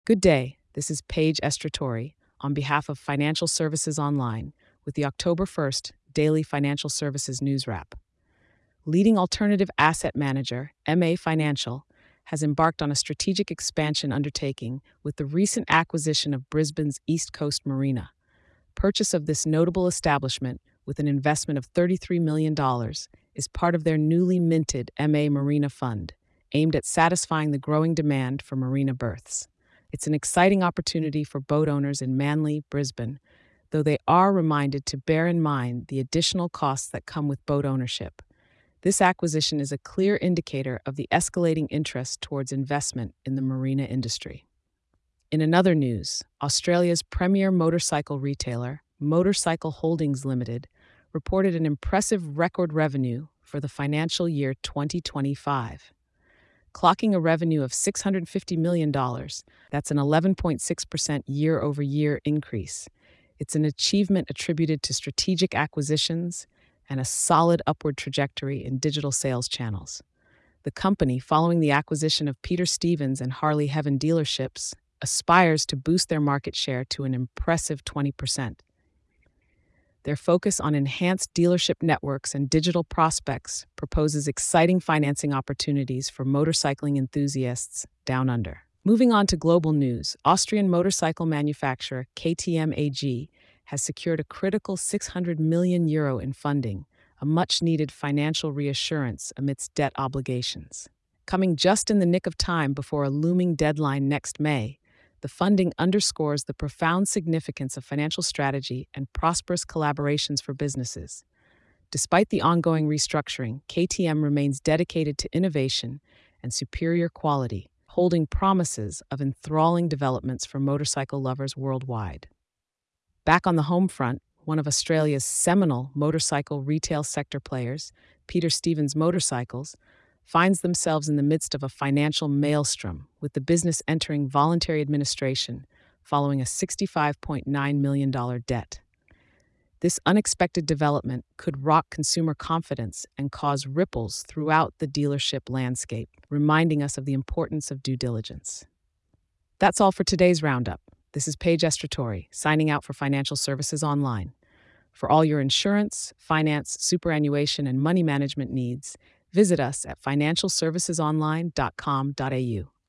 Good day. This is Paige Estratori on behalf of Financial Services Online with the October 1st Daily Financial Services News Wrap. Leading alternative asset manager, MA Financial, has embarked on a strategic expansion undertaking with the recent acquisition of Brisbane's East Coast Marina. Purchase of this notable establishment with an investment of $33 million is part of their newly minted MA Marina Fund, aimed at satisfying the growing demand for marina berths. It's an exciting opportunity for boat owners in Manly, Brisbane, though they are reminded to bear in mind the additional costs that come with boat ownership. This acquisition is a clear indicator of the escalating interest towards investment in the marina industry. In another news, Australia's premier motorcycle retailer, Motorcycle Holdings Limited, reported an impressive record revenue for the financial year 2025, clocking a revenue of $650 million. That's an 11.6% year-over-year increase. It's an achievement attributed to strategic acquisitions and a solid upward trajectory in digital sales channels. The company, following the acquisition of Peter Stevens and Harley Heaven dealerships, aspires to boost their market share to an impressive 20%. Their focus on enhanced dealership networks and digital prospects proposes exciting financing opportunities for motorcycling enthusiasts down under. Moving on to global news, Austrian motorcycle manufacturer KTM AG has secured a critical €600 million in funding, a much-needed financial reassurance amidst debt obligations. Coming just in the nick of time before a looming deadline next May, the funding underscores the profound significance of financial strategy and prosperous collaborations for businesses. Despite the ongoing restructuring, KTM remains dedicated to innovation and superior quality, holding promises of enthralling developments for motorcycle lovers worldwide. Back on the home front, one of Australia's seminal motorcycle retail sector players, Peter Stevens Motorcycles, finds themselves in the midst of a financial maelstrom, with the business entering voluntary administration following a $65.9 million debt. This unexpected development could rock consumer confidence and cause ripples throughout the dealership landscape, reminding us of the importance of due diligence. That's all for today's roundup. This is Paige Estratori, signing out for Financial Services Online. For all your insurance, finance, superannuation, and money management needs, visit us at financialservicesonline.com.au.